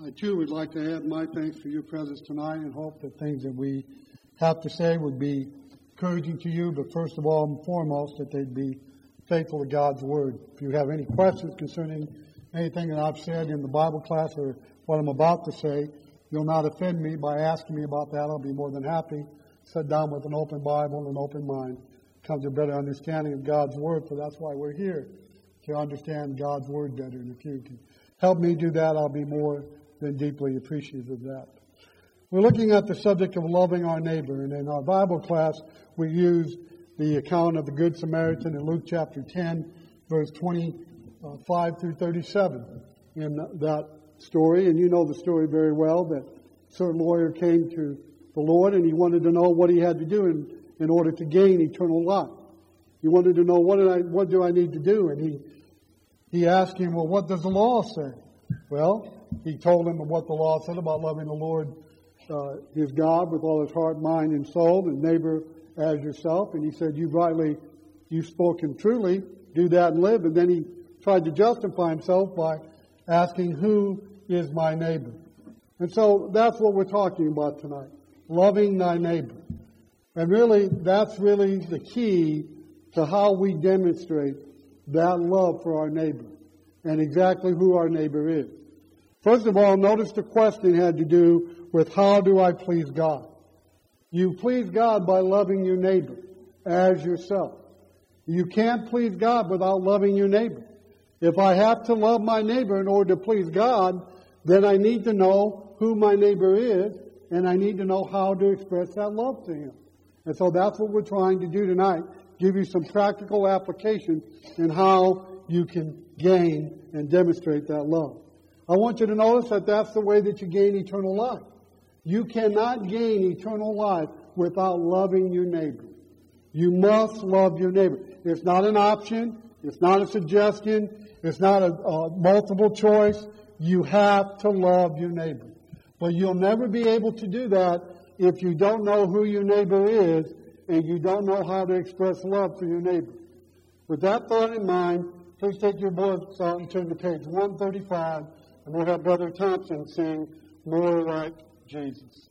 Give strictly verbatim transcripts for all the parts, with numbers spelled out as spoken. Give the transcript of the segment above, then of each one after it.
I too would like to add my thanks for your presence tonight and hope that things that we have to say would be encouraging to you, but first of all and foremost, that they'd be faithful to God's Word. If you have any questions concerning anything that I've said in the Bible class or what I'm about to say, you'll not offend me by asking me about that. I'll be more than happy to sit down with an open Bible and an open mind, come to a better understanding of God's Word, for that's why we're here, to understand God's Word better. And if you can help me do that, I'll be more than deeply appreciative of that. We're looking at the subject of loving our neighbor, and in our Bible class, we used the account of the Good Samaritan in Luke chapter ten, verse twenty-five through thirty-seven in that story. And you know the story very well, that a certain lawyer came to the Lord and he wanted to know what he had to do in, in order to gain eternal life. He wanted to know, what, did I, what do I need to do? And he, he asked him, well, what does the law say? Well, he told him what the law said about loving the Lord, uh, his God, with all his heart, mind, and soul, and neighbor as yourself. And he said, you've rightly, you've spoken truly, do that and live. And then he tried to justify himself by asking, who is my neighbor? And so that's what we're talking about tonight, loving thy neighbor. And really, that's really the key to how we demonstrate that love for our neighbor and exactly who our neighbor is. First of all, notice the question had to do with, how do I please God? You please God by loving your neighbor as yourself. You can't please God without loving your neighbor. If I have to love my neighbor in order to please God, then I need to know who my neighbor is, and I need to know how to express that love to him. And so that's what we're trying to do tonight, give you some practical application in how you can gain and demonstrate that love. I want you to notice that that's the way that you gain eternal life. You cannot gain eternal life without loving your neighbor. You must love your neighbor. It's not an option. It's not a suggestion. It's not a, a multiple choice. You have to love your neighbor. But you'll never be able to do that if you don't know who your neighbor is and you don't know how to express love for your neighbor. With that thought in mind, please take your books out and turn to page one thirty-five, and we'll have Brother Thompson sing More Like Jesus.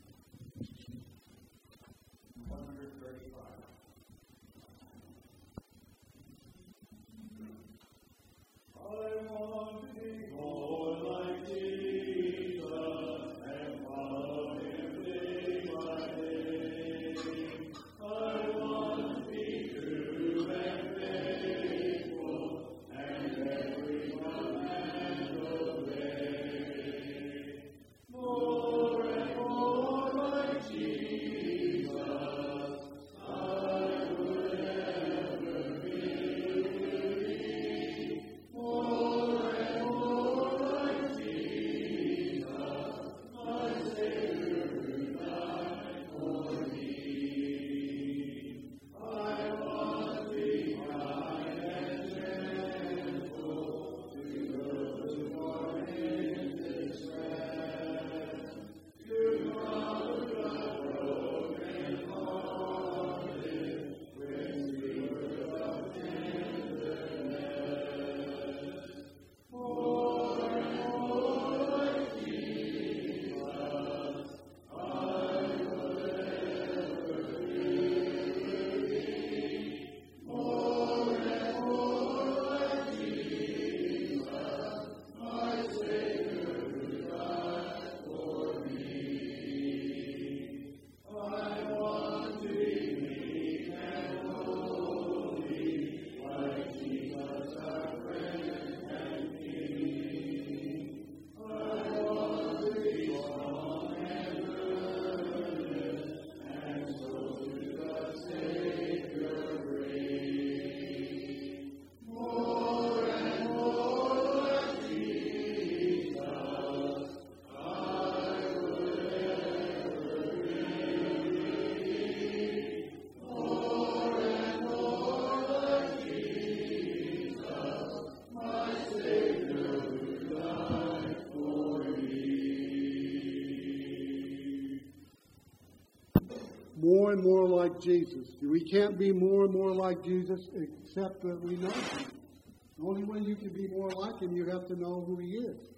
More and more like Jesus. We can't be more and more like Jesus except that we know him. The only way you can be more like him, you have to know who he is.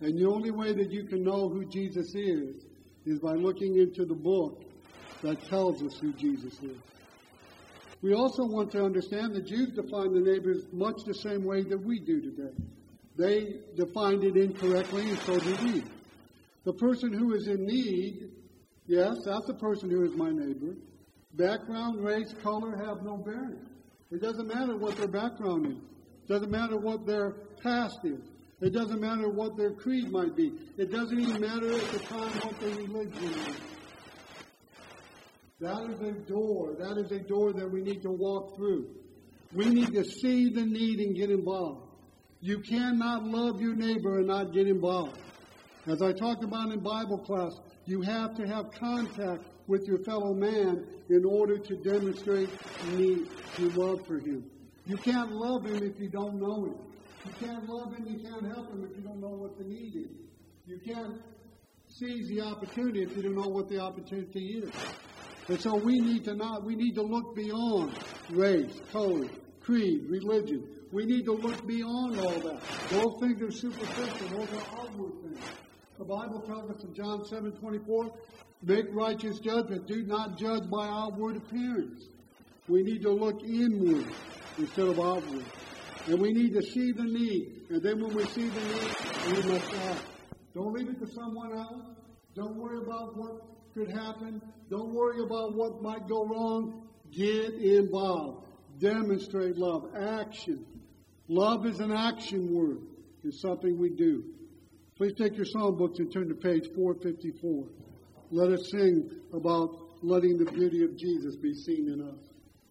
And the only way that you can know who Jesus is is by looking into the book that tells us who Jesus is. We also want to understand the Jews defined the neighbors much the same way that we do today. They defined it incorrectly, and so do we. The person who is in need, yes, that's the person who is my neighbor. Background, race, color have no bearing. It doesn't matter what their background is. It doesn't matter what their past is. It doesn't matter what their creed might be. It doesn't even matter at the time what their religion is. That is a door. That is a door that we need to walk through. We need to see the need and get involved. You cannot love your neighbor and not get involved. As I talked about in Bible class, you have to have contact with your fellow man in order to demonstrate need, your love for him. You can't love him if you don't know him. You can't love him, you can't help him if you don't know what the need is. You can't seize the opportunity if you don't know what the opportunity is. And so we need to not, we need to look beyond race, color, creed, religion. We need to look beyond all that. Those things are superficial. Those are outward things. The Bible tells us in John seven twenty-four, make righteous judgment. Do not judge by outward appearance. We need to look inward instead of outward. And we need to see the need. And then when we see the need, we must act. Don't leave it to someone else. Don't worry about what could happen. Don't worry about what might go wrong. Get involved. Demonstrate love. Action. Love is an action word. It's something we do. Please take your psalm books and turn to page four fifty-four. Let us sing about letting the beauty of Jesus be seen in us.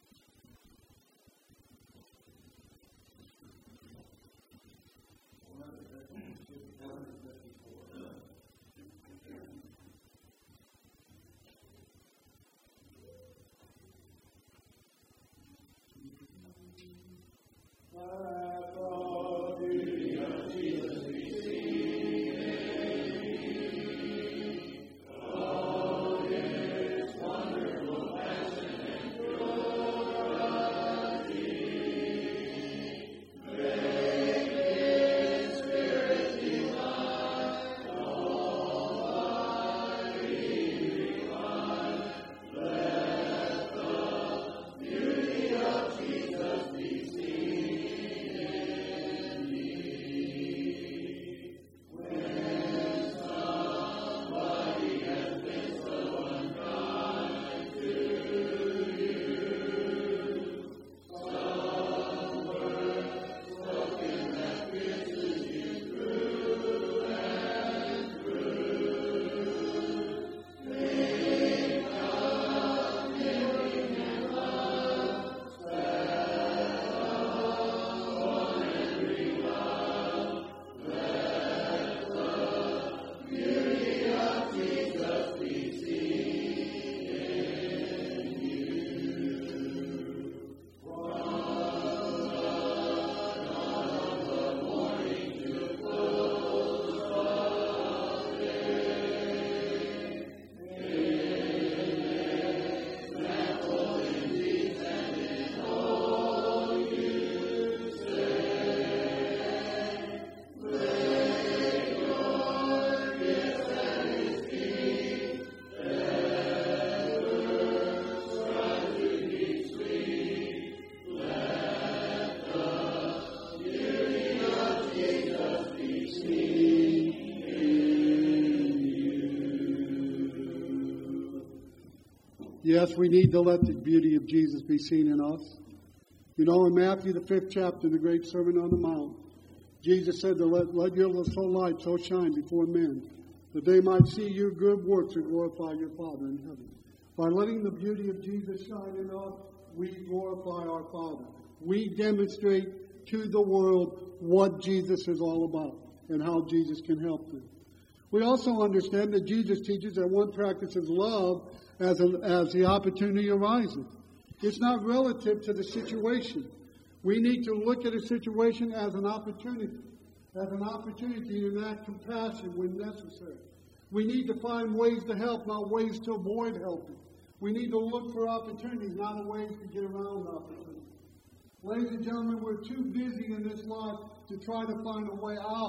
Yes, we need to let the beauty of Jesus be seen in us. You know, in Matthew, the fifth chapter, the great Sermon on the Mount, Jesus said to let, let your little light so shine before men, that they might see your good works and glorify your Father in heaven. By letting the beauty of Jesus shine in us, we glorify our Father. We demonstrate to the world what Jesus is all about and how Jesus can help them. We also understand that Jesus teaches that one practices love as, a, as the opportunity arises. It's not relative to the situation. We need to look at a situation as an opportunity, as an opportunity to enact compassion when necessary. We need to find ways to help, not ways to avoid helping. We need to look for opportunities, not ways to get around opportunities. Ladies and gentlemen, we're too busy in this life to try to find a way out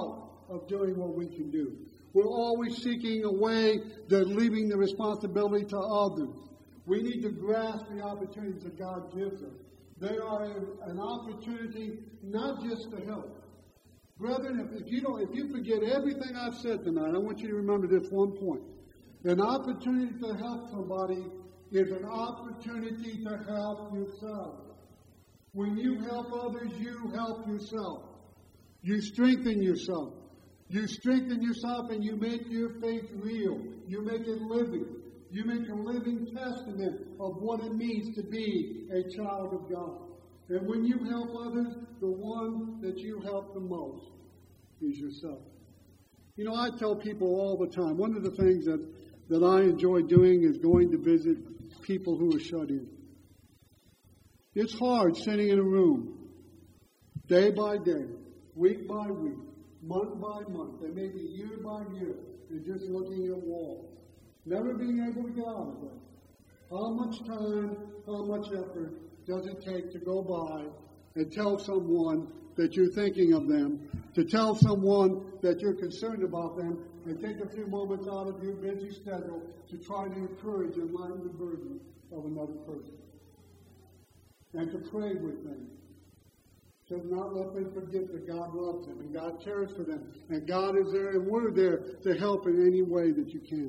of doing what we can do. We're always seeking a way that leaving the responsibility to others. We need to grasp the opportunities that God gives us. They are a, an opportunity not just to help. Brethren, if, if you don't, if you forget everything I've said tonight, I want you to remember this one point. An opportunity to help somebody is an opportunity to help yourself. When you help others, you help yourself. You strengthen yourself. You strengthen yourself and you make your faith real. You make it living. You make a living testament of what it means to be a child of God. And when you help others, the one that you help the most is yourself. You know, I tell people all the time, one of the things that, that I enjoy doing is going to visit people who are shut in. It's hard sitting in a room, day by day, week by week, month by month, and maybe year by year, and just looking at walls. Never being able to get out of them. How much time, how much effort does it take to go by and tell someone that you're thinking of them, to tell someone that you're concerned about them, and take a few moments out of your busy schedule to try to encourage and lighten the burden of another person? And to pray with them. To not let them forget that God loves them and God cares for them. And God is there and we're there to help in any way that you can.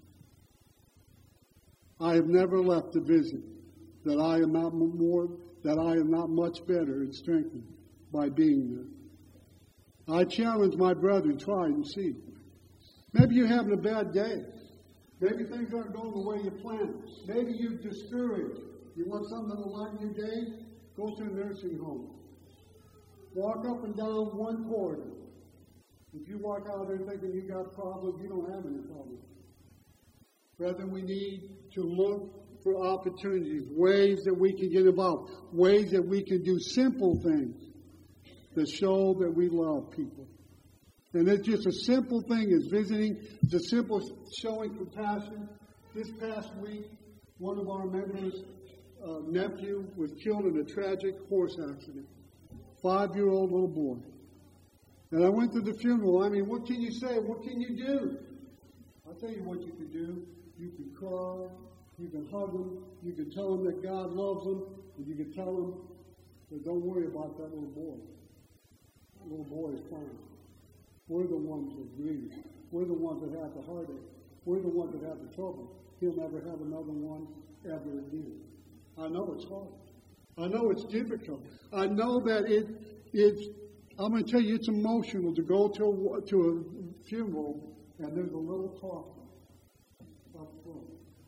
I have never left a visit that I am not more, that I am not much better and strengthened by being there. I challenge my brethren, try and see. Maybe you're having a bad day. Maybe things aren't going the way you planned. Maybe you're discouraged. You want something to lighten your day? Go to a nursing home. Walk up and down one corridor. If you walk out there thinking you got problems, you don't have any problems. Brethren, we need to look for opportunities, ways that we can get involved, ways that we can do simple things that show that we love people. And it's just a simple thing as visiting, it's a simple showing compassion. This past week, one of our members' uh, nephew was killed in a tragic horse accident. Five-year-old little boy. And I went to the funeral. I mean, what can you say? What can you do? I'll tell you what you can do. You can cry. You can hug them. You can tell them that God loves them. And you can tell them that don't worry about that little boy. That little boy is fine. We're the ones that grieve. We're the ones that have the heartache. We're the ones that have the trouble. He'll never have another one ever again. I know it's hard. I know it's difficult. I know that it, it's, I'm going to tell you, it's emotional to go to a, to a funeral and there's a little coffin up front.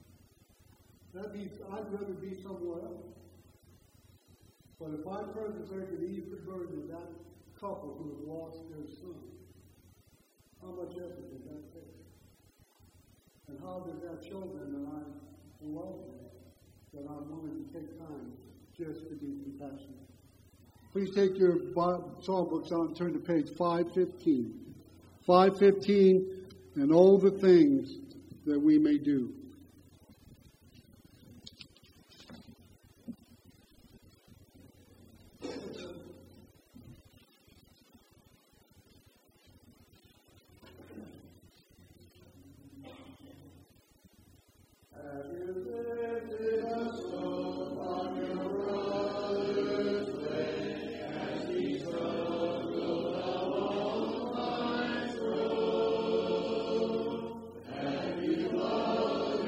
That means I'd rather be somewhere else. But if my presence there could ease the burden of that couple who have lost their son, how much effort did that take? And how does that show them that I love them, that I'm willing to take time just to be compassionate? Please take your psalm books out and turn to page five fifteen. five fifteen, and all the things that we may do. Love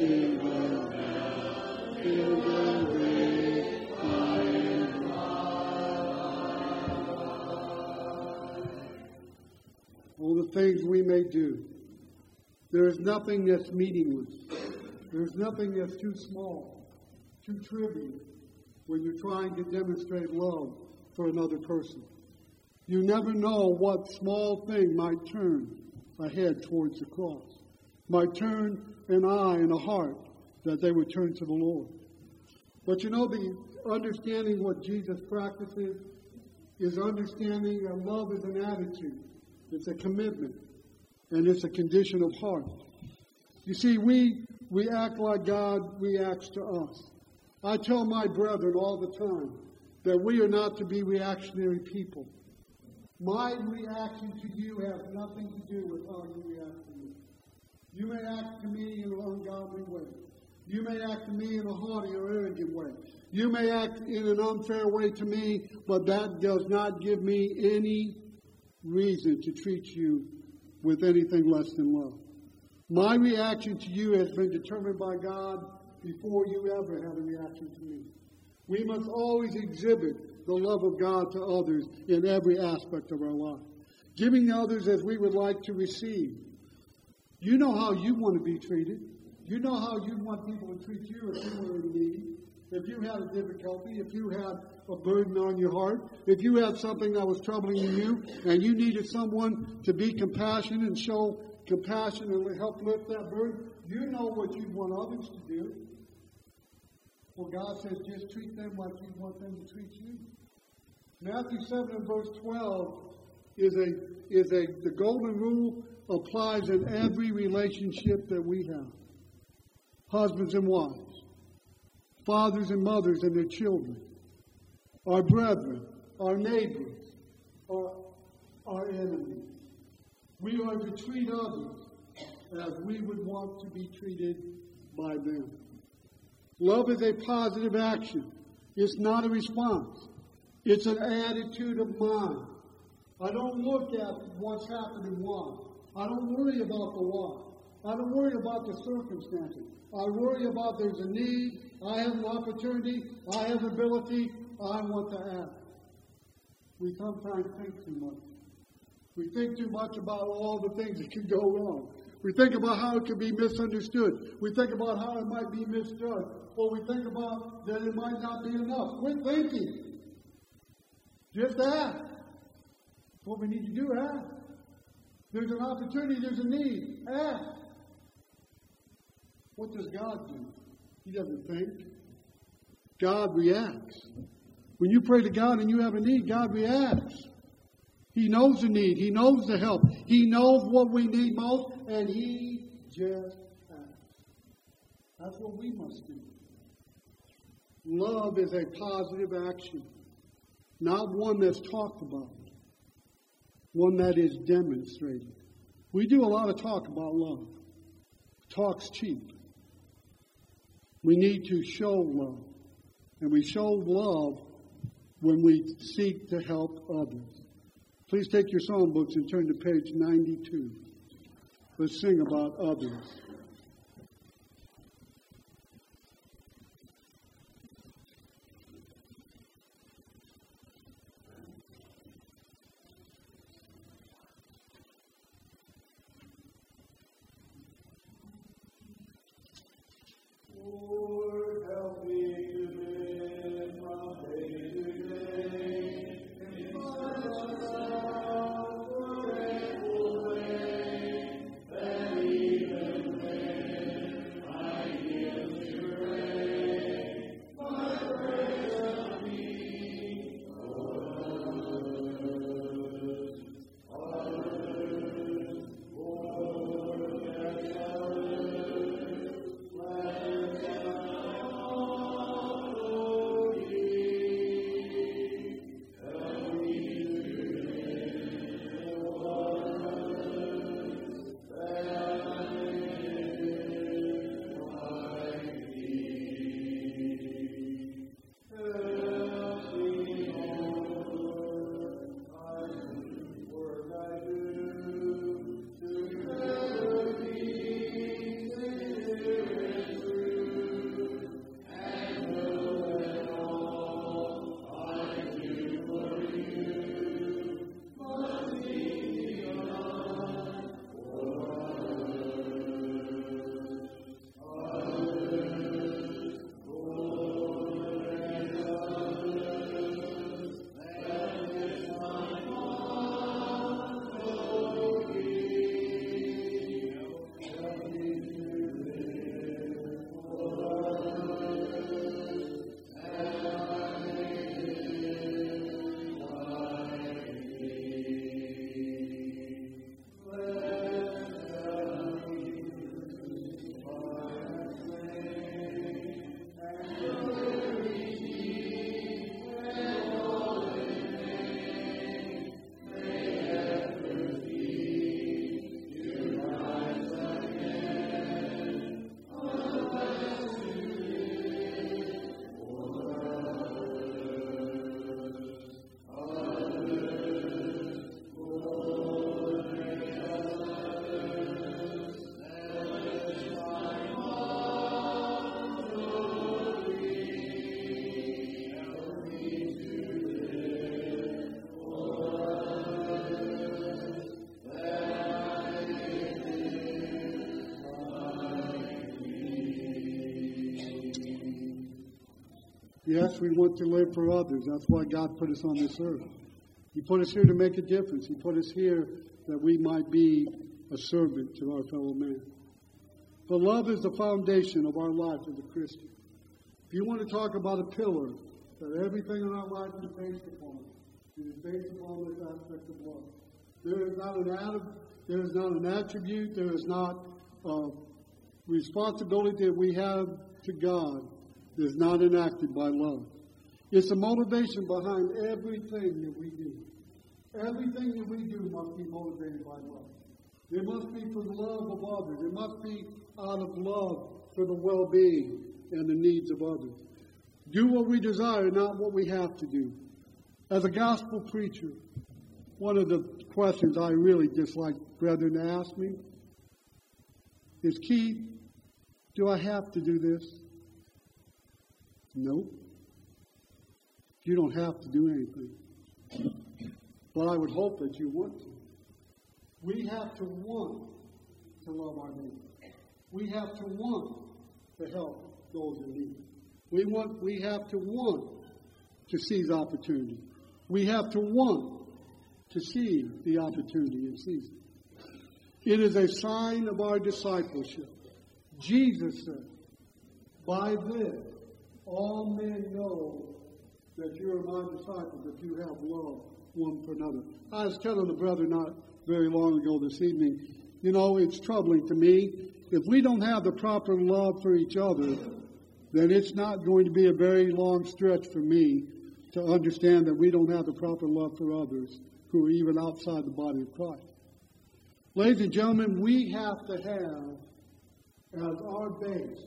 in the vale, in the way, by and by. All the things we may do, there is nothing that's meaningless. There's nothing that's too small, too trivial, when you're trying to demonstrate love for another person. You never know what small thing might turn a head towards the cross, might turn an eye and a heart that they would turn to the Lord. But you know, the understanding what Jesus practices is understanding that love is an attitude. It's a commitment, and it's a condition of heart. You see, we we act like God reacts to us. I tell my brethren all the time that we are not to be reactionary people. My reaction to you has nothing to do with how you react to me. You may act to me in an ungodly way. You may act to me in a haughty or arrogant way. You may act in an unfair way to me, but that does not give me any reason to treat you with anything less than love. My reaction to you has been determined by God before you ever had a reaction to me. We must always exhibit the love of God to others in every aspect of our life, giving others as we would like to receive. You know how you want to be treated. You know how you want people to treat you if you were in need, if you had a difficulty, if you had a burden on your heart, if you had something that was troubling you and you needed someone to be compassionate and show compassion and help lift that burden. You know what you want others to do. Well, God says just treat them like you want them to treat you. Matthew seven and verse twelve is a is a the golden rule applies in every relationship that we have. Husbands and wives, fathers and mothers and their children, our brethren, our neighbors, our, our enemies. We are to treat others as we would want to be treated by them. Love is a positive action. It's not a response. It's an attitude of mind. I don't look at what's happened and why. I don't worry about the why. I don't worry about the circumstances. I worry about there's a need. I have an opportunity. I have ability. I want to act. We sometimes think too much. We think too much about all the things that can go wrong. We think about how it can be misunderstood. We think about how it might be misjudged. Or we think about that it might not be enough. Quit thinking. Just act. That's what we need to do, act. There's an opportunity, there's a need. Act. What does God do? He doesn't think. God reacts. When you pray to God and you have a need, God reacts. He knows the need. He knows the help. He knows what we need most, and He just acts. That's what we must do. Love is a positive action, not one that's talked about, one that is demonstrated. We do a lot of talk about love. Talk's cheap. We need to show love, and we show love when we seek to help others. Please take your psalm books and turn to page ninety-two. Let's sing about others. Lord, help me to live from day to day. That even Yes, we want to live for others. That's why God put us on this earth. He put us here to make a difference. He put us here that we might be a servant to our fellow man. But love is the foundation of our life as a Christian. If you want to talk about a pillar that everything in our life is based upon, it is based upon this aspect of love. There is not an ad- there is not an attribute, there is not a responsibility that we have to God that is not enacted by love. It's the motivation behind everything that we do. Everything that we do must be motivated by love. It must be for the love of others. It must be out of love for the well-being and the needs of others. Do what we desire, not what we have to do. As a gospel preacher, one of the questions I really dislike brethren to ask me is, Keith, do I have to do this? No. You don't have to do anything. But I would hope that you want to. We have to want to love our neighbor. We have to want to help those in need. We want. We have to want to seize opportunity. We have to want to see the opportunity and seize it. It is a sign of our discipleship. Jesus said, by this all men know that you are my disciples, if you have love one for another. I was telling the brother not very long ago this evening, you know, it's troubling to me. If we don't have the proper love for each other, then it's not going to be a very long stretch for me to understand that we don't have the proper love for others who are even outside the body of Christ. Ladies and gentlemen, we have to have as our base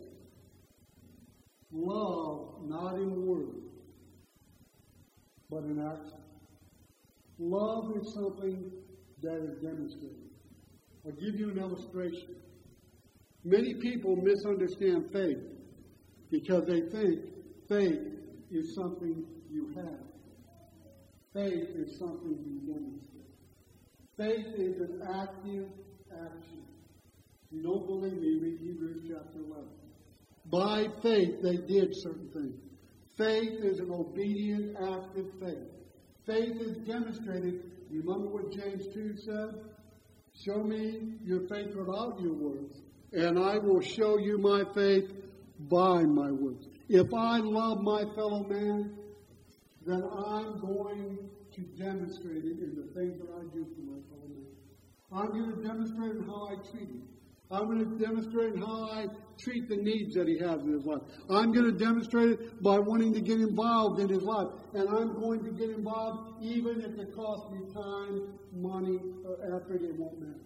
love not in word, but in action. Love is something that is demonstrated. I'll give you an illustration. Many people misunderstand faith because they think faith is something you have. Faith is something you demonstrate. Faith is an active action. If you don't believe me, read Hebrews chapter eleven. By faith, they did certain things. Faith is an obedient, active faith. Faith is demonstrated. You remember what James two said? Show me your faith without your words, and I will show you my faith by my words. If I love my fellow man, then I'm going to demonstrate it in the things that I do for my fellow man. I'm going to demonstrate in how I treat him. I'm going to demonstrate in how I treat the needs that he has in his life. I'm going to demonstrate it by wanting to get involved in his life. And I'm going to get involved even if it costs me time, money, or effort. It won't matter.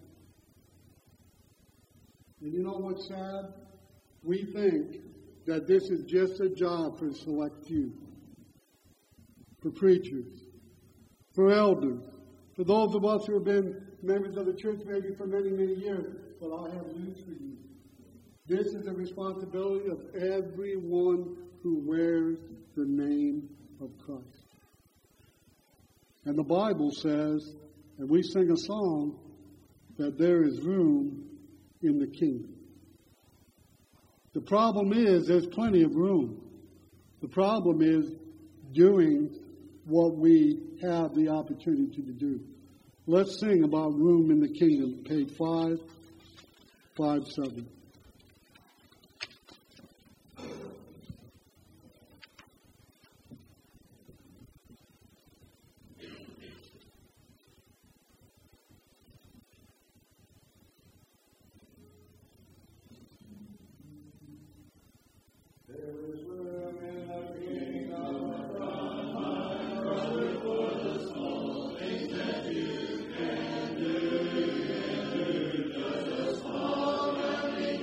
And you know what's sad? We think that this is just a job for a select few. For preachers. For elders. For those of us who have been members of the church maybe for many, many years. But I have news for you. This is the responsibility of everyone who wears the name of Christ. And the Bible says, and we sing a song, that there is room in the kingdom. The problem is there's plenty of room. The problem is doing what we have the opportunity to do. Let's sing about room in the kingdom, page five. Five seven. Thank you.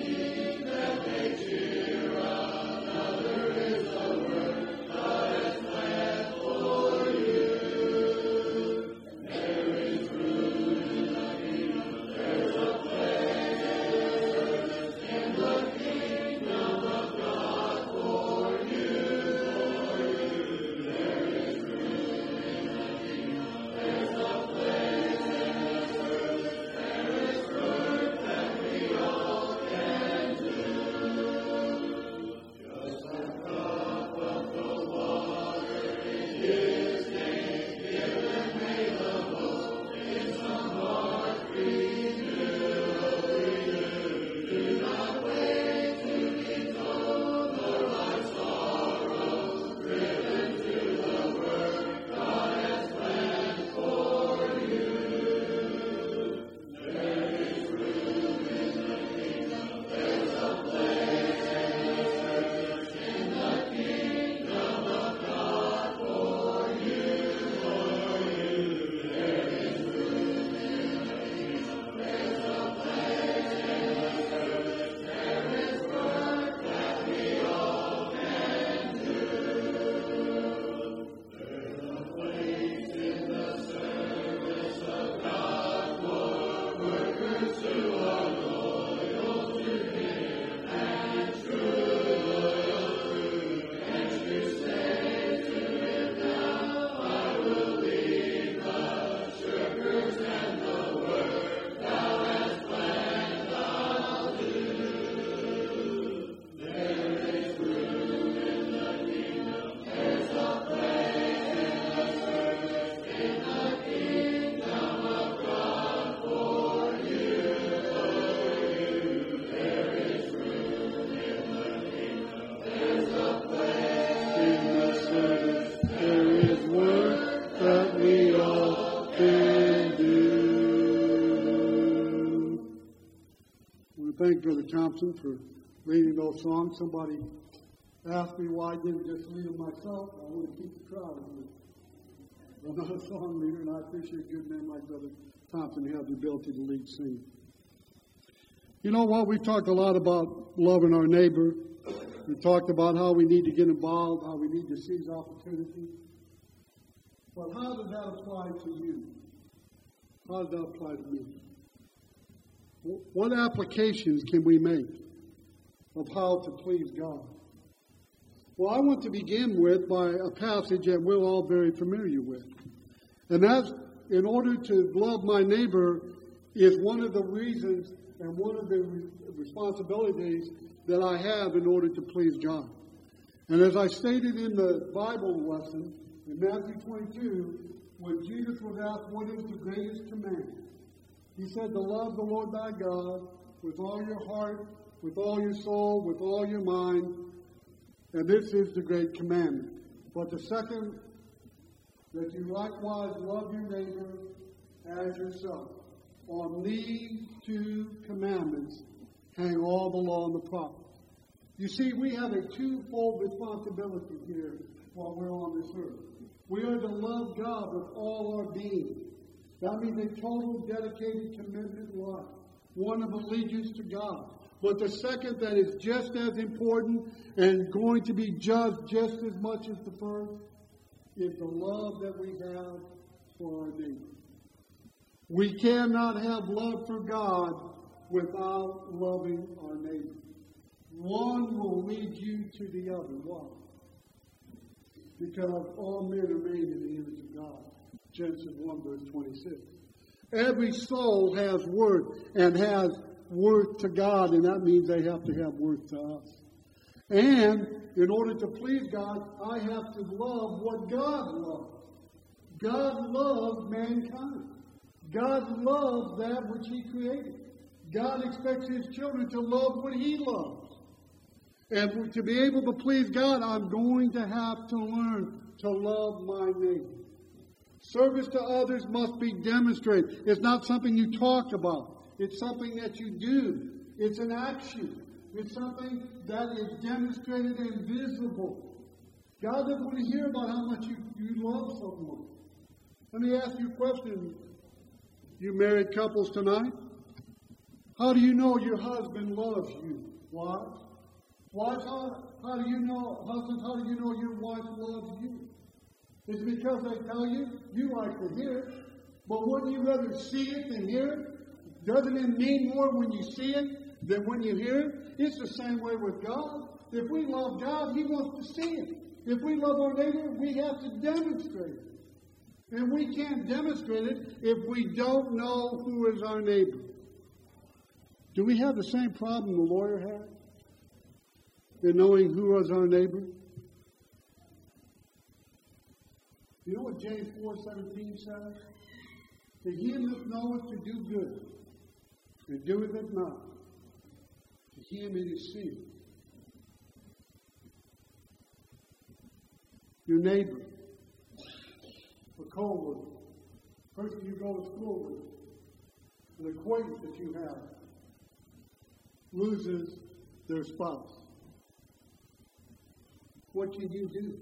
thank Brother Thompson for leading those songs. Somebody asked me why I didn't just lead them myself. I want to keep the crowd here. I'm not a song leader, and I appreciate good men like Brother Thompson who have the ability to lead singing. You know what? We've talked a lot about loving our neighbor. We talked about how we need to get involved, how we need to seize opportunities. But how does that apply to you? How does that apply to me? What applications can we make of how to please God? Well, I want to begin with by a passage that we're all very familiar with. And that's, in order to love my neighbor is one of the reasons and one of the responsibilities that I have in order to please God. And as I stated in the Bible lesson, in Matthew twenty-two, when Jesus was asked what is the greatest command, he said to love the Lord thy God with all your heart, with all your soul, with all your mind. And this is the great commandment. But the second, that you likewise love your neighbor as yourself. On these two commandments hang all the law and the prophets. You see, we have a twofold responsibility here while we're on this earth. We are to love God with all our being. That means a total, dedicated, commitment life. One of allegiance to God. But the second that is just as important and going to be judged just as much as the first is the love that we have for our neighbor. We cannot have love for God without loving our neighbor. One will lead you to the other. Why? Because all men are made in the image of God. Genesis one, verse twenty-six. Every soul has worth and has worth to God, and that means they have to have worth to us. And in order to please God, I have to love what God loves. God loves mankind. God loves that which He created. God expects His children to love what He loves. And to be able to please God, I'm going to have to learn to love my neighbor. Service to others must be demonstrated. It's not something you talk about. It's something that you do. It's an action. It's something that is demonstrated and visible. God doesn't want to hear about how much you, you love someone. Let me ask you a question, you married couples tonight. How do you know your husband loves you? Wives? Wives, how, how do you know, husbands, how do you know your wife loves you? Is it because they tell you? You like to hear it. But wouldn't you rather see it than hear it? Doesn't it mean more when you see it than when you hear it? It's the same way with God. If we love God, He wants to see it. If we love our neighbor, we have to demonstrate it. And we can't demonstrate it if we don't know who is our neighbor. Do we have the same problem the lawyer had in knowing who is our neighbor? You know what James four seventeen says? To him that knoweth to do good, and doeth it not, to him it is sin. Your neighbor, a co-worker, person you go to school with, an acquaintance that you have, loses their spouse. What can you do?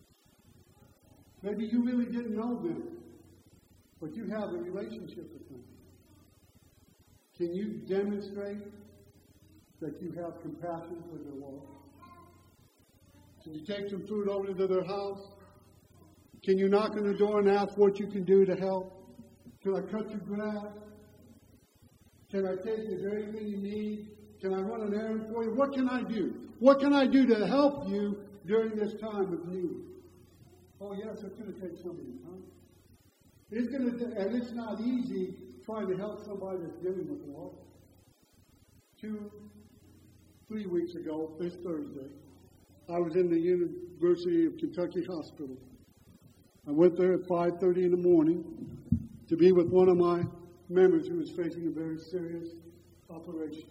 Maybe you really didn't know them, but you have a relationship with them. Can you demonstrate that you have compassion for their loss? Can you take some food over to their house? Can you knock on the door and ask what you can do to help? Can I cut your grass? Can I take you? Is there anything you need? Can I run an errand for you? What can I do? What can I do to help you during this time of need? Oh, yes, it's going to take somebody, huh? It's going to, and it's not easy trying to help somebody that's dealing with loss. Two, three weeks ago, this Thursday, I was in the University of Kentucky Hospital. I went there at five thirty in the morning to be with one of my members who was facing a very serious operation.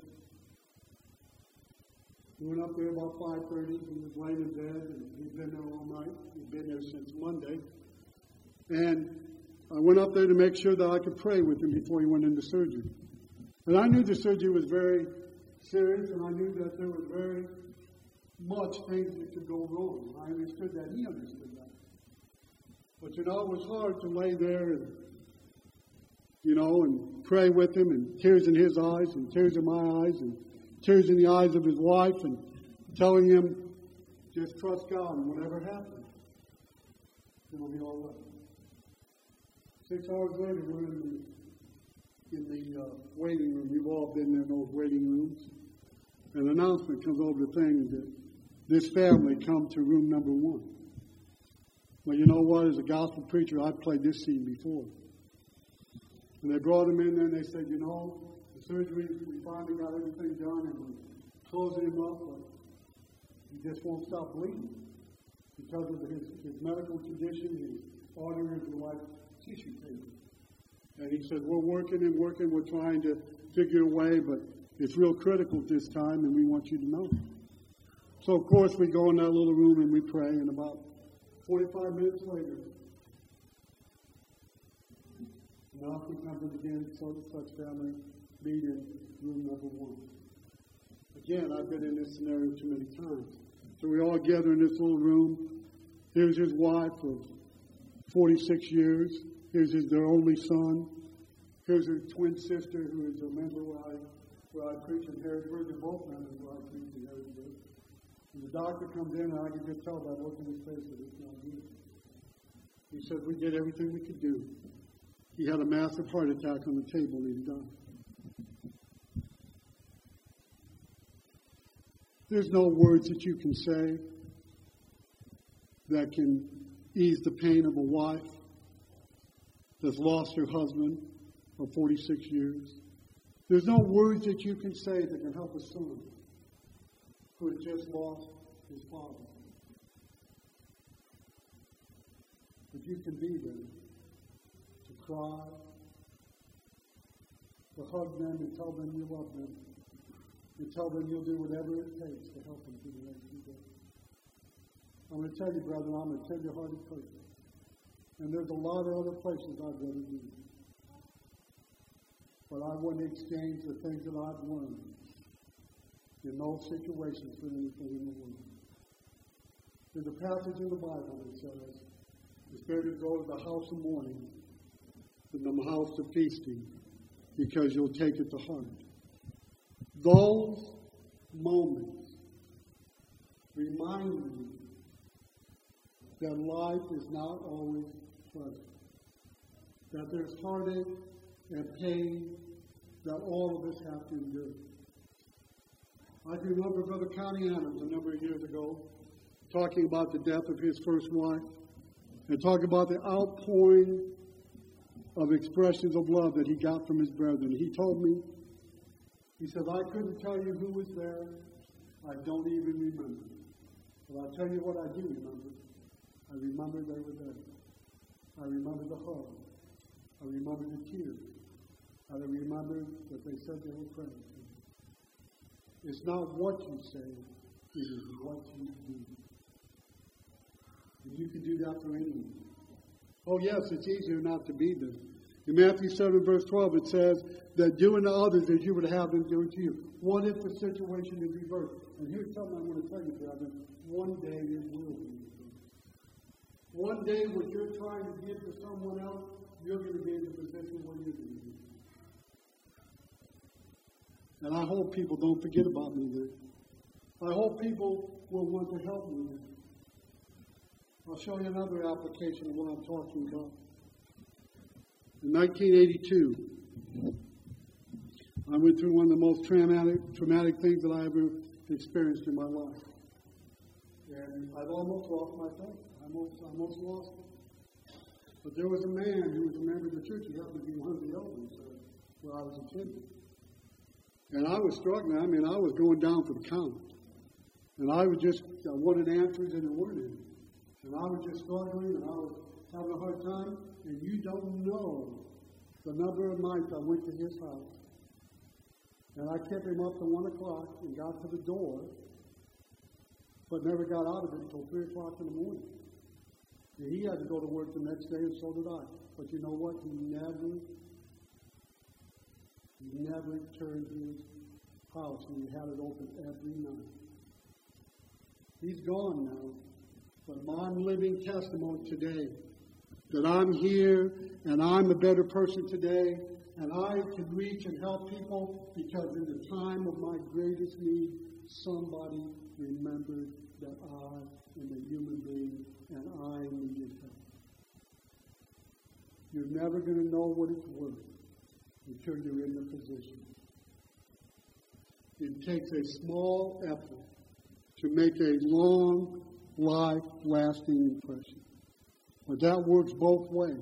We went up there about five thirty. He was laying in bed, and he'd been there all night. He'd been there since Monday. And I went up there to make sure that I could pray with him before he went into surgery. And I knew the surgery was very serious, and I knew that there was very much things that could go wrong. I understood that. He understood that. But, you know, it was hard to lay there and, you know, and pray with him, and tears in his eyes, and tears in my eyes, and tears in the eyes of his wife, and telling him, just trust God, and whatever happens, it'll be all right. Six hours later, we're in the, in the uh, waiting room. You've all been in those waiting rooms. An announcement comes over the thing that this family come to room number one. Well, you know what? As a gospel preacher, I've played this scene before. And they brought him in there, and they said, you know, the surgery, we finally got everything done, and we're closing him up, but he just won't stop bleeding because of his, his medical condition. His arteries are like tissue paper. And he said, we're working and working. We're trying to figure a way, but it's real critical this time, and we want you to know. So, of course, we go in that little room and we pray, and about forty-five minutes later, the announcement comes in again, so such family meet in room number one. Again, I've been in this scenario too many times. So we all gather in this little room. Here's his wife of forty-six years. Here's his, their only son. Here's her twin sister, who is a member where I, where I preach in Harrisburg. They're both members where I preach in Harrisburg. And the doctor comes in, and I can just tell by the look in his face that it's not good. He said, we did everything we could do. He had a massive heart attack on the table, and he died. There's no words that you can say that can ease the pain of a wife that's lost her husband for forty-six years. There's no words that you can say that can help a son who has just lost his father. But you can be there to cry, to hug them and tell them you love them, and tell them you'll do whatever it takes to help them through the next few days. I'm going to tell you, brethren, I'm a tender-hearted person. And there's a lot of other places I'd rather be. But I wouldn't exchange the things that I've learned in those situations for anything in the world. There's a passage in the Bible that says, it's better to go to the house of mourning than the house of feasting, because you'll take it to heart. Those moments remind me that life is not always pleasant, that there's heartache and pain that all of us have to endure. I can remember Brother Connie Adams a number of years ago talking about the death of his first wife and talking about the outpouring of expressions of love that he got from his brethren. He told me, he said, I couldn't tell you who was there. I don't even remember. But I'll tell you what I do remember. I remember they were there. I remember the hug. I remember the tears. I remember that they said they were praying for me. It's not what you say, it is what you do. And you can do that for anyone. Oh, yes, it's easier not to be there. In Matthew seven, verse twelve, it says that doing to others as you would have them do to you. What if the situation is reversed? And here's something I want to tell you, brethren. One day it will be reversed. One day what you're trying to give to someone else, you're going to be in the position where you're going to be. And I hope people don't forget about me there. I hope people will want to help me there. I'll show you another application of what I'm talking about. In nineteen eighty-two, I went through one of the most traumatic, traumatic things that I ever experienced in my life. And I've almost lost my faith. I almost, almost lost it. But there was a man who was a member of the church. He happened to be one of the elders uh, where I was attending. And I was struggling. I mean, I was going down for the count. And I was just, I wanted answers and there weren't any. And I was just struggling and I was having a hard time. And you don't know the number of nights I went to his house. And I kept him up to one o'clock and got to the door, but never got out of it until three o'clock in the morning. And he had to go to work the next day, and so did I. But you know what? He never, he never turned his house and he had it open every night. He's gone now, but I'm living testimony today that I'm here and I'm a better person today and I can reach and help people because in the time of my greatest need, somebody remembered that I am a human being and I needed help. You're never going to know what it's worth until you're in the position. It takes a small effort to make a long, life-lasting impression. But that works both ways.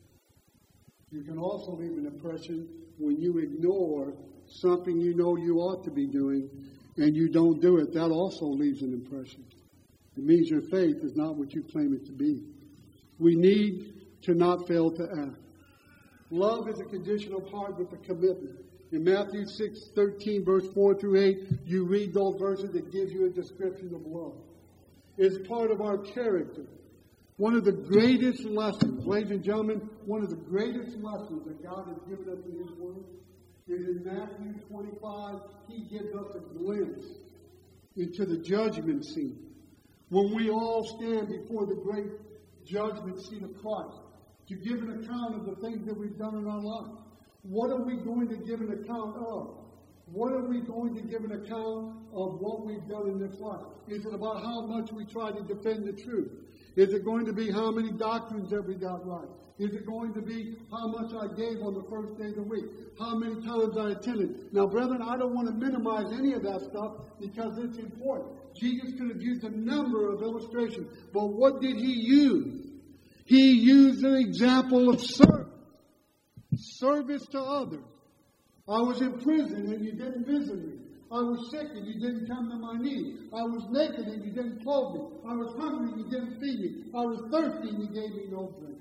You can also leave an impression when you ignore something you know you ought to be doing and you don't do it. That also leaves an impression. It means your faith is not what you claim it to be. We need to not fail to act. Love is a condition of heart with a commitment. In Matthew six thirteen, verse four through eight, you read those verses that give you a description of love. It's part of our character. One of the greatest lessons, ladies and gentlemen, one of the greatest lessons that God has given us in His Word is in Matthew twenty-five. He gives us a glimpse into the judgment scene. When we all stand before the great judgment seat of Christ to give an account of the things that we've done in our life. What are we going to give an account of? What are we going to give an account of what we've done in this life? Is it about how much we try to defend the truth? Is it going to be how many doctrines that we got right? Is it going to be how much I gave on the first day of the week? How many times I attended? Now, brethren, I don't want to minimize any of that stuff because it's important. Jesus could have used a number of illustrations, but what did He use? He used an example of service. Service to others. I was in prison and you didn't visit me. I was sick and you didn't come to my need. I was naked and you didn't clothe me. I was hungry and you didn't feed me. I was thirsty and you gave me no drink.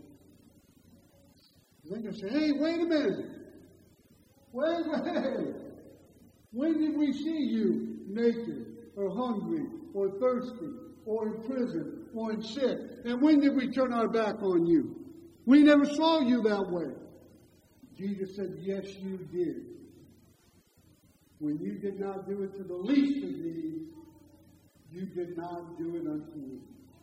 Then you say, hey, wait a minute. Wait, wait. When did we see you naked or hungry or thirsty or in prison or in sick? And when did we turn our back on you? We never saw you that way. Jesus said, yes, you did. When you did not do it to the least of these, you did not do it unto me.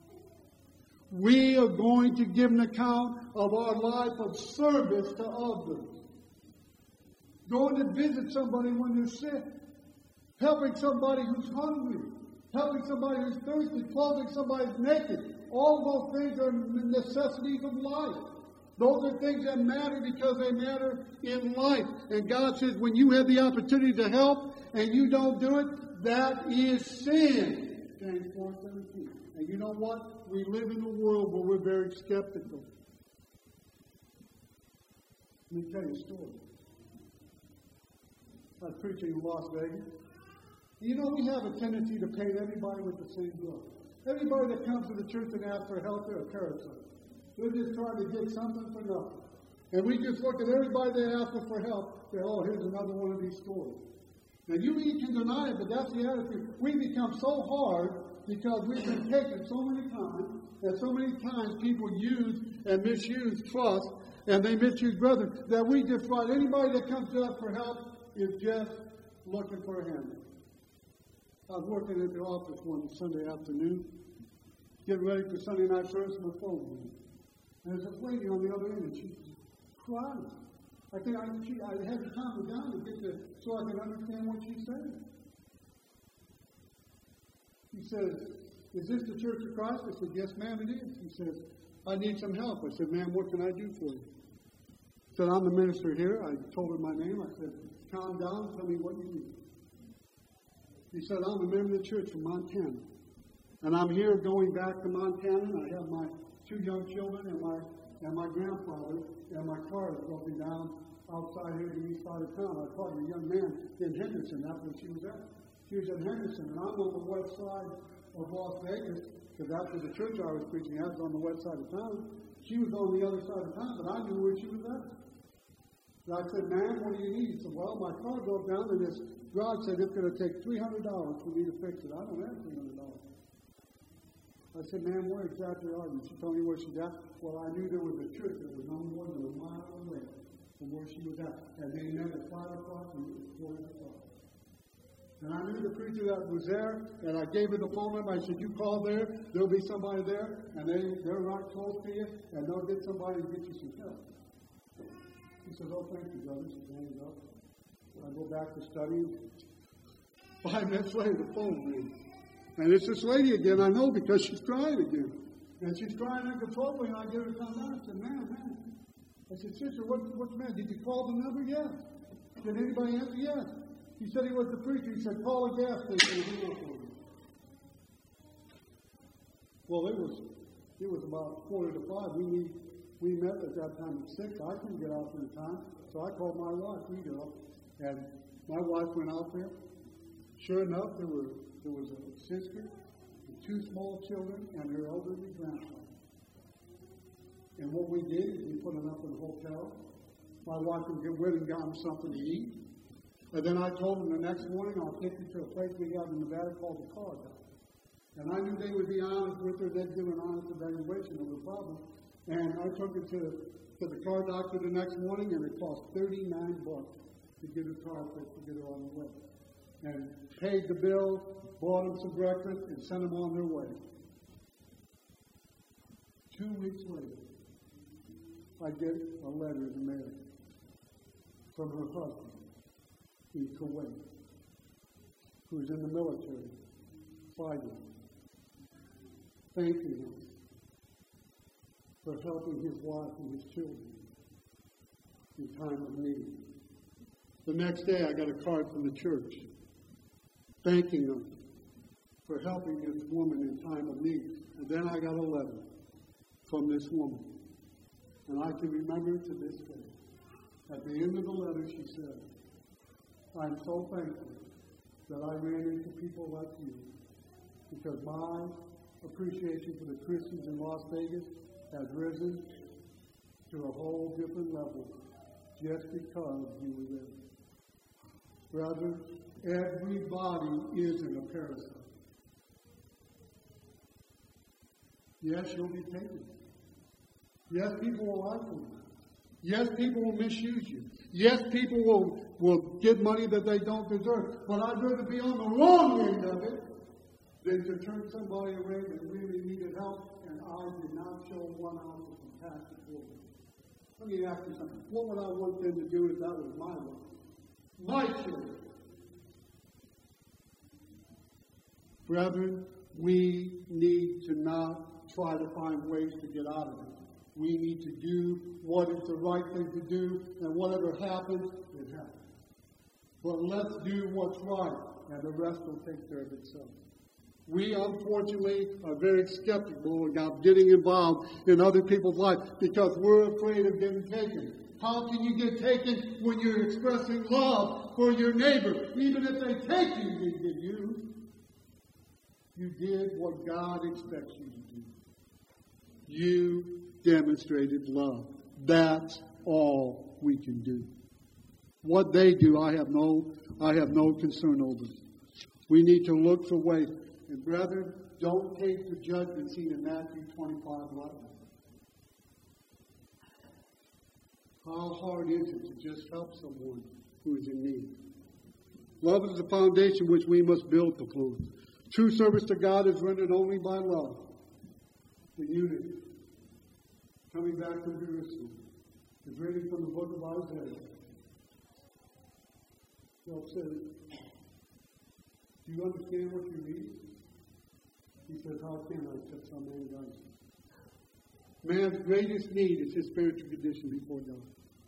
We are going to give an account of our life of service to others. Going to visit somebody when they're sick. Helping somebody who's hungry. Helping somebody who's thirsty. Clothing somebody who's naked. All those things are necessities of life. Those are things that matter because they matter in life. And God says when you have the opportunity to help and you don't do it, that is sin. James four seventeen. And you know what? We live in a world where we're very skeptical. Let me tell you a story. I was preaching in Las Vegas. You know, we have a tendency to paint everybody with the same brush. Everybody that comes to the church and asks for help, they're a parasite. They're just trying to get something for nothing. And we just look at everybody that asks for help, say, oh, here's another one of these stories. Now, you can deny it, but that's the attitude. We become so hard because we've been taken so many times, and so many times people use and misuse trust, and they misuse brethren, that we just find anybody that comes to us for help is just looking for a hand. I was working at the office one Sunday afternoon, getting ready for Sunday night service, and my phone rang. And there's a lady on the other end, and she's crying. I think I, she, I had to calm her down to get to, so I could understand what she's saying. She says, is this the Church of Christ? I said, yes, ma'am, it is. She says, I need some help. I said, ma'am, what can I do for you? She said, I'm the minister here. I told her my name. I said, calm down, tell me what you need. She said, I'm a member of the church from Montana. And I'm here going back to Montana, and I have my two young children and my and my grandfather, and my car is broken down outside here to the east side of town. I called a young man in Henderson. That's where she was at. She was in Henderson, and I'm on the west side of Las Vegas, because that's where the church I was preaching at was on the west side of town. She was on the other side of town, but I knew where she was at. And I said, ma'am, what do you need? She said, well, my car broke down, and this garage said it's going to take three hundred dollars for me to fix it. I don't have three hundred dollars. I said, ma'am, where exactly are you? She told me where she's at. Well, I knew there was a church that was no more than a mile away from where she was at. And they met at five o'clock and it was four o'clock. And I knew the preacher that was there, and I gave her the phone number. I said, you call there, there'll be somebody there, and they, they're right close to you, and they'll get somebody to get you some help. He says, oh, thank you, brother. She hangs up. I go back to study. Five minutes later, the phone rings. And it's this lady again, I know, because she's crying again. And she's crying uncontrollably, and I get her to come down. I said, man, man. I said, sister, what, what's the matter? Did you call the number? Yes. Did anybody answer? Yes. He said he was the preacher. He said, call a gas station and we will for you. Well, it was it was about quarter to five. We need, we met at that time at six. I couldn't get out there in time, so I called my wife, Rita, and my wife went out there. Sure enough, there were there was a sister, and two small children, and her elderly grandson. And what we did is we put them up in a hotel. My wife went and got them something to eat. And then I told them the next morning, I'll take you to a place we got in Nevada called the Car Doctor. And I knew they would be honest with her. They'd give an honest evaluation of the problem. And I took her to, to the car doctor the next morning, and it cost thirty-nine bucks to get her car fixed, to get her on the way. And paid the bill, bought them some breakfast, and sent them on their way. Two weeks later, I get a letter in the mail from her husband in Kuwait, who's in the military, fighting, thanking him for helping his wife and his children in time of need. The next day, I got a card from the church thanking them for helping this woman in time of need. And then I got a letter from this woman. And I can remember to this day. At the end of the letter, she said, I'm so thankful that I ran into people like you, because my appreciation for the Christians in Las Vegas has risen to a whole different level just because you were there. Brother, everybody isn't a parasite. Yes, you'll be taken. Yes, people will like you. Yes, people will misuse you. Yes, people will, will give money that they don't deserve. But I'd rather be on the wrong end of it than to turn somebody away that really needed help, and I did not show one ounce of compassion for them. Let me ask you something. What would I want them to do if that was my life? My children. Brethren, we need to not try to find ways to get out of it. We need to do what is the right thing to do, and whatever happens, it happens. But let's do what's right, and the rest will take care of itself. We, unfortunately, are very skeptical about getting involved in other people's lives because we're afraid of getting taken. How can you get taken when you're expressing love for your neighbor? Even if they take you, you didn't get you. You did what God expects you to do. You demonstrated love. That's all we can do. What they do, I have no, I have no concern over. We need to look for ways. And brethren, don't take the judgment seen in Matthew twenty-five lightly. How hard is it to just help someone who is in need? Love is the foundation which we must build upon. True service to God is rendered only by love. The unity. Coming back from Jerusalem is reading from the book of Isaiah. Job says, do you understand what you read? He says, how can I except some man does? Man's greatest need is his spiritual condition before God.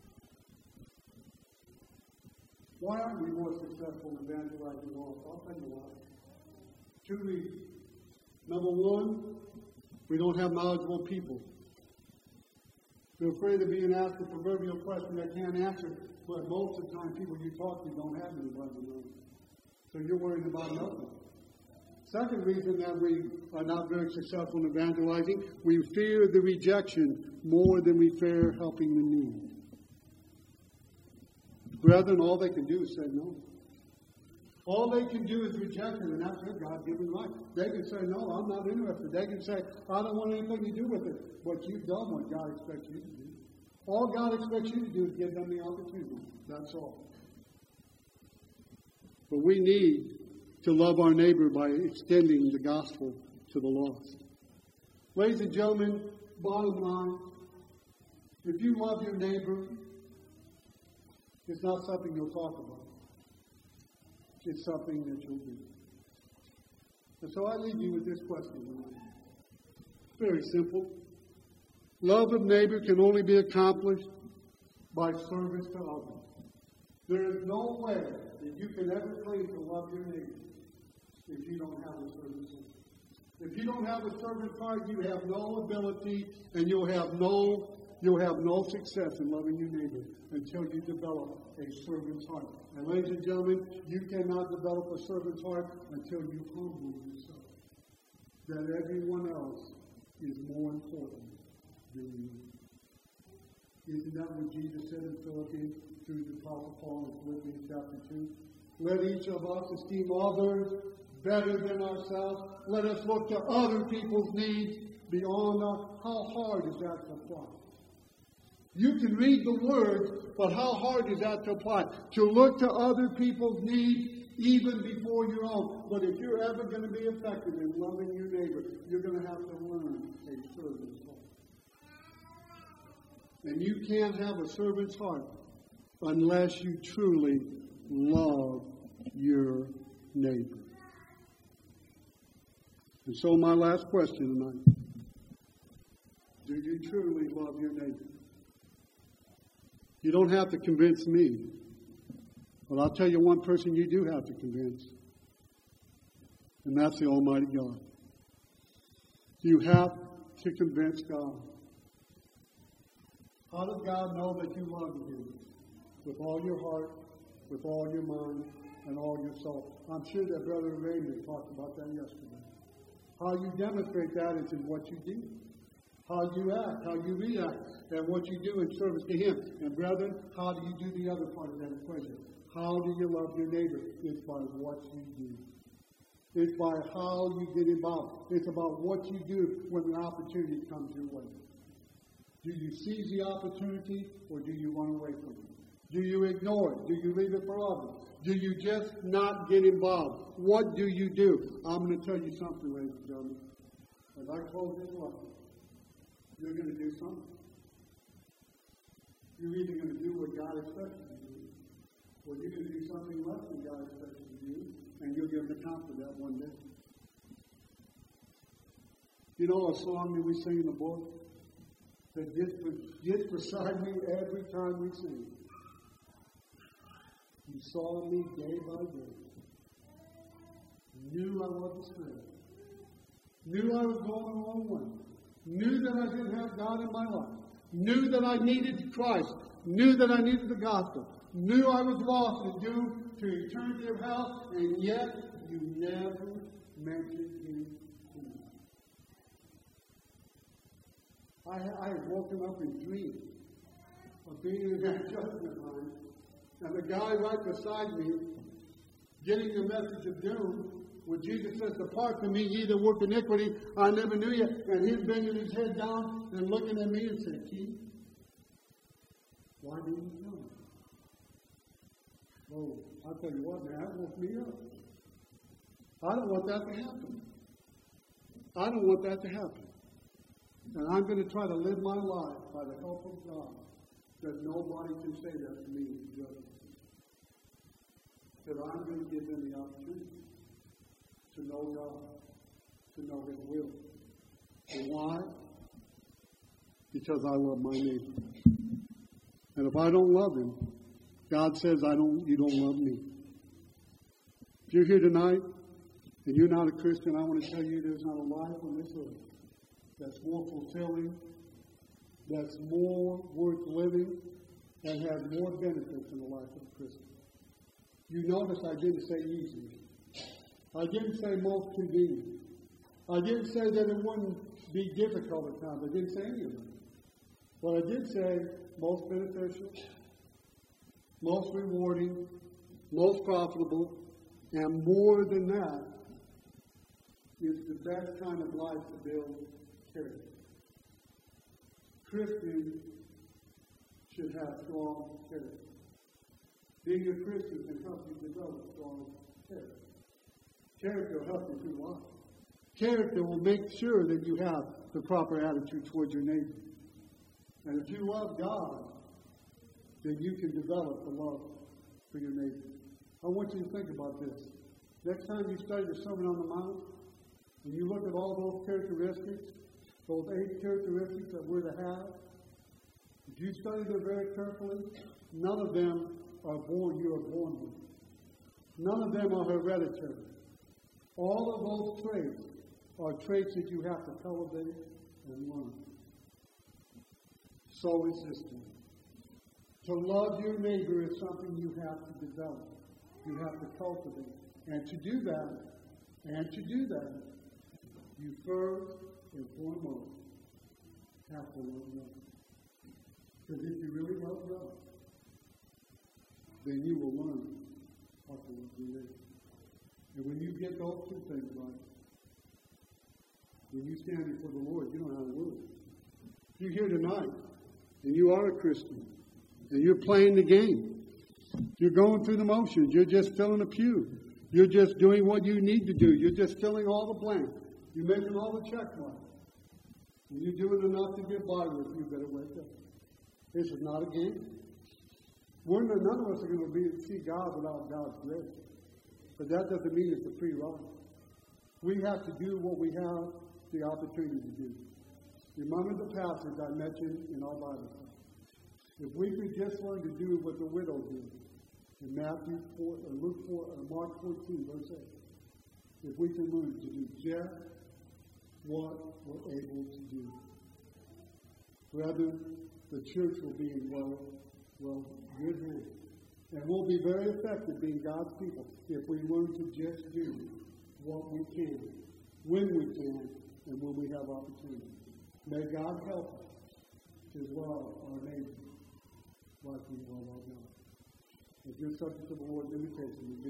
Why aren't we more successful in evangelizing all? I'll tell you why. Two reasons. Number one, we don't have knowledgeable people. We're afraid of being asked a proverbial question they can't answer, but most of the time people you talk to don't have anybody to know. So you're worried about nothing. Second reason that we are not very successful in evangelizing, we fear the rejection more than we fear helping the need. Brethren, all they can do is say no. All they can do is reject it, and that's their God-given right. They can say, no, I'm not interested. They can say, I don't want anything to do with it. But you've done what God expects you to do. All God expects you to do is give them the opportunity. That's all. But we need to love our neighbor by extending the gospel to the lost. Ladies and gentlemen, bottom line, if you love your neighbor, it's not something you'll talk about. It's something that you'll do. And so I leave you with this question tonight. Very simple. Love of neighbor can only be accomplished by service to others. There is no way that you can ever claim to love your neighbor if you don't have a servant's heart. If you don't have a servant's heart, you have no ability, and you'll have no you'll have no success in loving your neighbor until you develop a servant's heart. And ladies and gentlemen, you cannot develop a servant's heart until you humble yourself. That everyone else is more important than you. Isn't that what Jesus said in Philippians through the Apostle Paul in Philippians chapter two? Let each of us esteem others better than ourselves. Let us look to other people's needs beyond us. How hard is that to apply? You can read the words, but how hard is that to apply? To look to other people's needs even before your own. But if you're ever going to be effective in loving your neighbor, you're going to have to learn a servant's heart. And you can't have a servant's heart unless you truly love your neighbor. And so my last question tonight. Do you truly love your neighbor? You don't have to convince me. But I'll tell you one person you do have to convince. And that's the Almighty God. You have to convince God. How does God know that you love Him? With all your heart, with all your mind, and all your soul. I'm sure that Brother Raymond talked about that yesterday. How you demonstrate that is in what you do. How you act, how you react, and what you do in service to Him. And brethren, how do you do the other part of that equation? How do you love your neighbor? It's by what you do. It's by how you get involved. It's about what you do when an opportunity comes your way. Do you seize the opportunity, or do you run away from it? Do you ignore it? Do you leave it for others? Do you just not get involved? What do you do? I'm going to tell you something, ladies and gentlemen. As I close this up, you're going to do something. You're either going to do what God expects you to do, or you're going to do something less than God expects you to do, and you'll give an account for that one day. You know a song that we sing in the book that gets, gets beside me every time we sing? You saw me day by day. Knew I was astray. Knew I was going the wrong way. Knew that I didn't have God in my life. Knew that I needed Christ. Knew that I needed the gospel. Knew I was lost and doomed to eternity of hell. And yet, you never mentioned Him to me. I, I had woken up in dreams of being in that judgment line. And the guy right beside me, getting the message of doom, when Jesus says, "Depart from me, ye that work iniquity, I never knew you," and him bending his head down and looking at me and saying, "Keith, why didn't you tell me?" Oh, I'll tell you what, man, that woke me up. I don't want that to happen. I don't want that to happen. And I'm going to try to live my life by the help of God, that nobody can say that to me in judgment. That I'm going to give them the opportunity to know God, to know His will. And why? Because I love my neighbor. And if I don't love him, God says, I don't. you don't love me. If you're here tonight and you're not a Christian, I want to tell you there's not a life on this earth that's more fulfilling, that's more worth living, and has more benefits in the life of a Christian. You notice I didn't say easy. I didn't say most convenient. I didn't say that it wouldn't be difficult at times. I didn't say any of that. But I did say most beneficial, most rewarding, most profitable, and more than that, is the best kind of life to build character. Christians should have strong character. Being a Christian can help you develop strong character. Character will help you through life. Character will make sure that you have the proper attitude towards your neighbor. And if you love God, then you can develop the love for your neighbor. I want you to think about this. Next time you study the Sermon on the Mount, and you look at all those characteristics, those eight characteristics that we're to have, if you study them very carefully, none of them are born, you are born with. None of them are hereditary. All of those traits are traits that you have to cultivate and learn. So is this one. To love your neighbor is something you have to develop. You have to cultivate. And to do that, and to do that, you first and foremost have to love God. Because if you really love God, then you will learn how to love your neighbor. And when you get those two things right, when you stand before the Lord, you know how to lose. You're here tonight, and you are a Christian, and you're playing the game. You're going through the motions. You're just filling a pew. You're just doing what you need to do. You're just filling all the blanks. You're making all the check marks. And you're doing enough to get by with. You better wake up. This is not a game. We're not, none of us are going to be, see God without God's grace. But that doesn't mean it's a free ride. We have to do what we have the opportunity to do. Remember the passage I mentioned in our Bible. If we could just learn to do what the widow did in Matthew four, or Luke four, or Mark fourteen, verse eight. If we can learn to do just what we're able to do. Brethren, the church will be in well, well, good hands. And we'll be very effective being God's people if we learn to just do what we can, when we can, and when we have opportunity. May God help us to love our neighbor like we love our God. If you're subject to the Lord's invitation,